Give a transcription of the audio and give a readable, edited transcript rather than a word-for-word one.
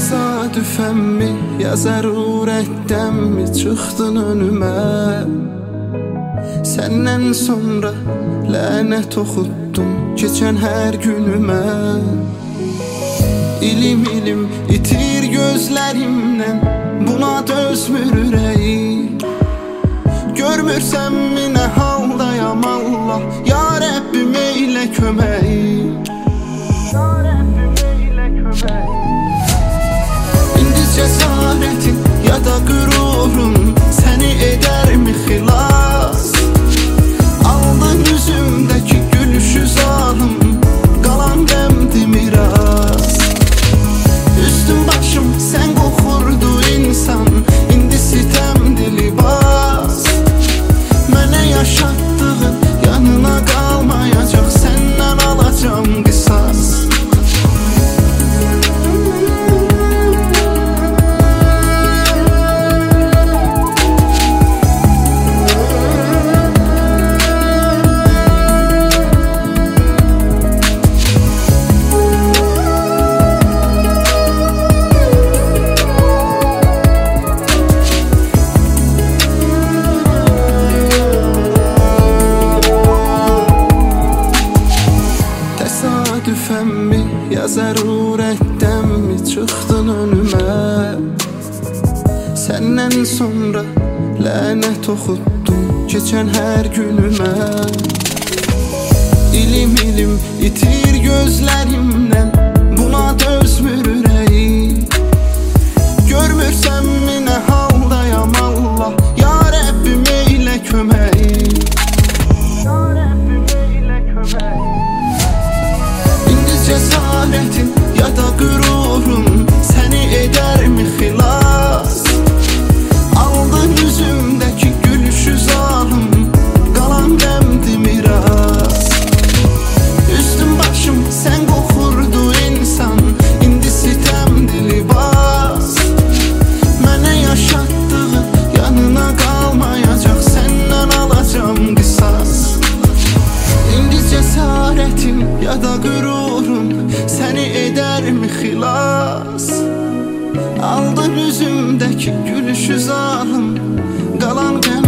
Təsadüfənmi, ya zərurətdənmi çıxdın önümə? Səndən sonra lənət oxutdum keçən hər günümə. İlim ilim itir gözlərimdən, buna dözmür ürəyim. Görmürsənmi nə haldayam Allah, ya Rəbbim eylə köməyim. İndi cəsarətin ya da qürurun səni edərmi xilas? Aldın üzümdəki gülüşü zalım, qalan qəmdi miras. Üstüm başım sən qoxurdu insan, indi sitəmdi libas. Mənə yaşatdığın yanına qalmayacaq, səndən alacam qisas. Təsadüfənmi, ya zərurətdənmi çıxdın önümə? Səndən sonra lənət oxutdum keçən hər günümə. İlim ilim itir gözlərimdən, buna dözmür ürəyim. Görmürsənmi nə haldayam Allah, ya Rəbbim eylə köməyim. Cəsarətin ya da qürurun səni edərmi xilas? Aldın üzümdəki gülüşü zalım, qalan qəmdi miras. Üstüm başım sən qoxurdu insan, indi sitəmdi libas. Mənə yaşatdığın yanına qalmayacaq, səndən alacam qisas. İndi cəsarətin ya da qürurun səni edərmi xilas? Aldın üzümdəki gülüşü zalım, qalan qəmdi